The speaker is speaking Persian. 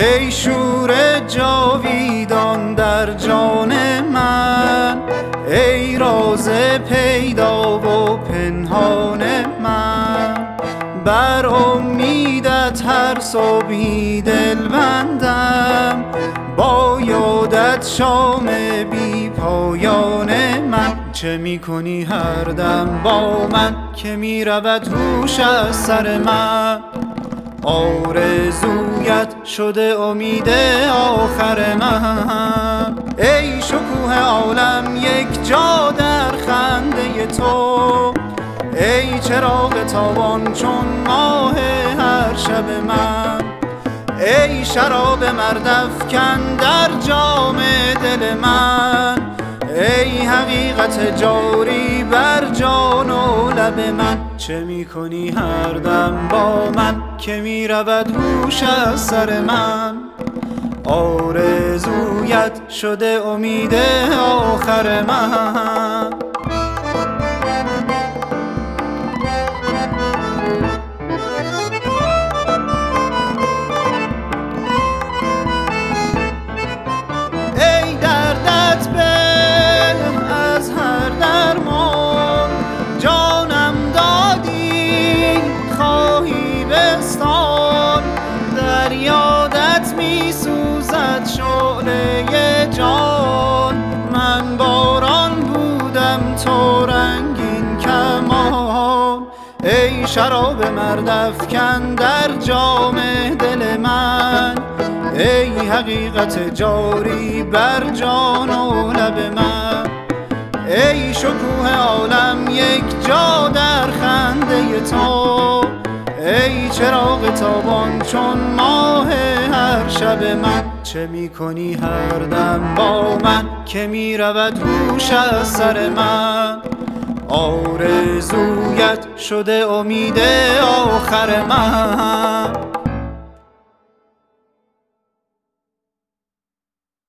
ای شور جاویدان در جان من، ای راز پیدا و پنهان من. بر امیدت هر صبحی دل بندم، با یادت شام بی پایان من. چه می کنی هر دم با من که می رود هوش از سر من؟ آرزویت شده امید آخر من. ای شکوه عالم یک جا در خنده تو، ای چراغ تابان چون ماه هر شب من. ای شراب مرد افکن در جام دل من، ای حقیقت جاری بر جان و لب من. چه می کنی هر دم با من که می رود هوش از سر من؟ آرزویت شده امید آخر من. ای دردت به از هر درمان، جانم دادی خواهی بستان. در یادت می سوزد شعله جان، من باران بودم تو رنگین کمان. ای شراب مرد افکن در جام دل من، ای حقیقت جاری بر جان و لب من. ای شکوه عالم یک جا در خنده تو، ای چراغ تابان چون ماه هر شب من. چه می کنی هر دم با من که می رود هوش از سر من؟ آرزویت شده امید آخر من.